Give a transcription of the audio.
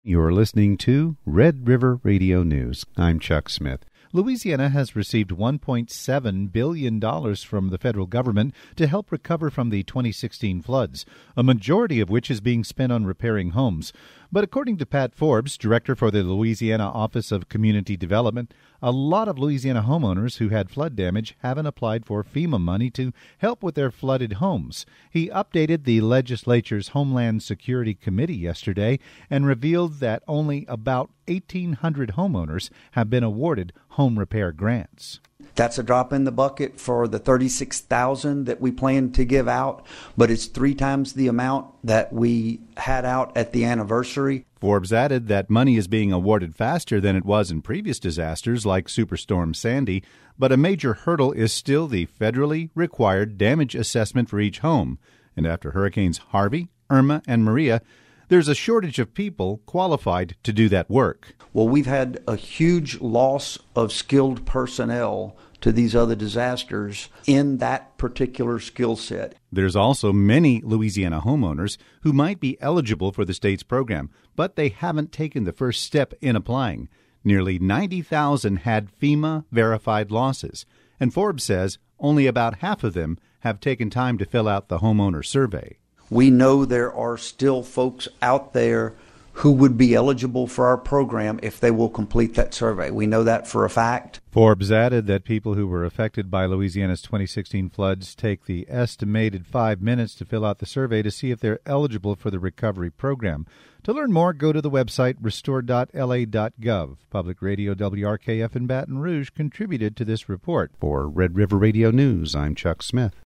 You're listening to Red River Radio News. I'm Chuck Smith. Louisiana has received $1.7 billion from the federal government to help recover from the 2016 floods, a majority of which is being spent on repairing homes. But according to Pat Forbes, director for the Louisiana Office of Community Development, a lot of Louisiana homeowners who had flood damage haven't applied for FEMA money to help with their flooded homes. He updated the legislature's Homeland Security Committee yesterday and revealed that only about 1,800 homeowners have been awarded home repair grants. That's a drop in the bucket for the $36,000 that we plan to give out, but it's 3 times the amount that we had out at the anniversary. Forbes added that money is being awarded faster than it was in previous disasters like Superstorm Sandy, but a major hurdle is still the federally required damage assessment for each home. And after Hurricanes Harvey, Irma, and Maria, there's a shortage of people qualified to do that work. Well, we've had a huge loss of skilled personnel to these other disasters in that particular skill set. There's also many Louisiana homeowners who might be eligible for the state's program, but they haven't taken the first step in applying. Nearly 90,000 had FEMA-verified losses, and Forbes says only about half of them have taken time to fill out the homeowner survey. We know there are still folks out there who would be eligible for our program if they will complete that survey. We know that for a fact. Forbes added that people who were affected by Louisiana's 2016 floods take the estimated 5 minutes to fill out the survey to see if they're eligible for the recovery program. To learn more, go to the website restore.la.gov. Public Radio WRKF in Baton Rouge contributed to this report. For Red River Radio News, I'm Chuck Smith.